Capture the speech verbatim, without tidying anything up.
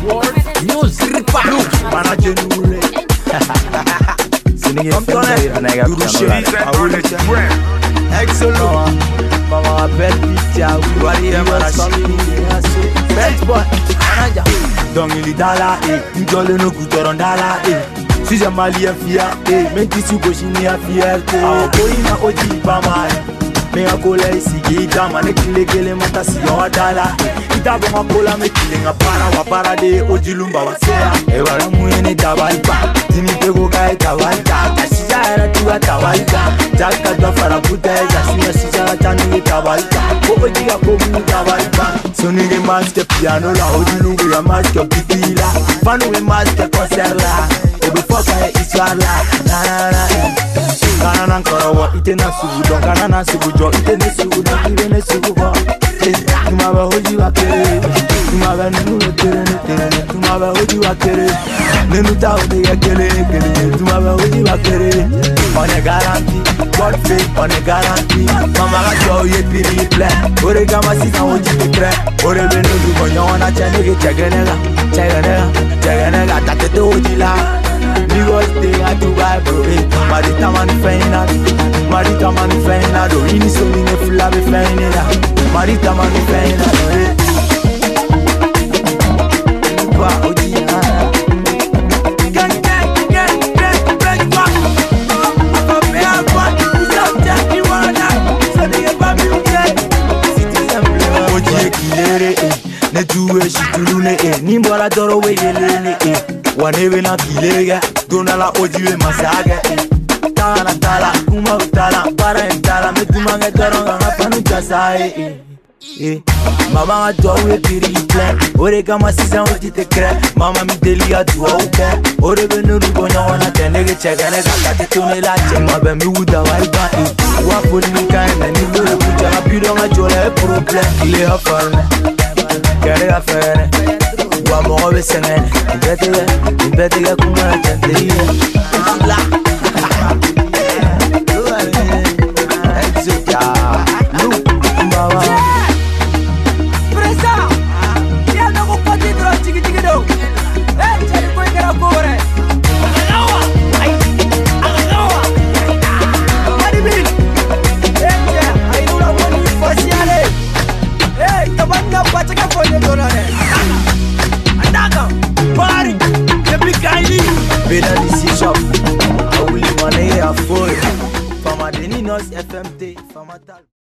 News. Manager Nure. I'm Mama, belle pizza, we best boy, manager. Don't really dollar, eh. You don't know good or dollar, eh. Si j'ai mal à fier, eh. Mais tu suis gauche ni à fierté. Ah, boy, na oji pas mal. Mais à coller ici, il t'a mané qu'il est que les matas si on a dollar. Il t'a bon à coller mais qu'il est à para, wa para de oji lumba wa sea. Et voilà mouille ne tabalpa, dini pego kai tabalta. Kasija era tu a tabalta, jaka da fara bouteille, kasija sija tani tabalta. Oji a komu tabalta. Sonner les masques piano là, oji lumba ya masque pitila. Fanu les masques concert là, et be fuck ay histoire là. Na na na. Kanana korowa itena sugu don kanana sugu jo itena sugu don itena sugu bo tuma ba hoji wa kere tuma ba nunu kere kere tuma ba hoji wa kere nenu ta o de kere kere tuma ba hoji wa kere on est garanti God fait on est garanti mama ga jo ye piri plan ore gama si na hoji de kre ore benu du bonyo na chane ge chaganela chaganela chaganela tatete hoji la Because they are Dubai, bro. Marita man feina, Marita man feina. Do ini so ni fula be feina. Marita man feina, ba oji na. Gang gang gang gang gang ba. Ko be apa? So jaki wana. So ni ba mi uke. Citizen blue. Oji kilere eh. Ne tuwe shitulune eh. Ni mbora doro we yelele eh. Wanebe na kilega, dona la ojiwe masaga. Tala tala, kuma utala, para entala, metumanga toronga ngapanu chasae. Eh, mama atowe piri plan, ore kama sisa uti te kre, mama mi deli atuwa uke, ore benu rubonya wana tenege chekane kakate tune la chema be mi uda waiba. Wa poli mi kaina ni lore kucha la bidonga chole problem, ile hafarne, kare afene. Wa mo be sengene betega betega kuma chante la exotica lu mama presa ya no ko pati dro chiki chiki do eh cheri ko ngara kore agawa ai agawa ari bi eh ya ai no la woni fasiale eh tabanga pacha ko ne dolare Party, the big guy. Bena decision. I will money a fool. Fama Deninos F M T. Fama Tal.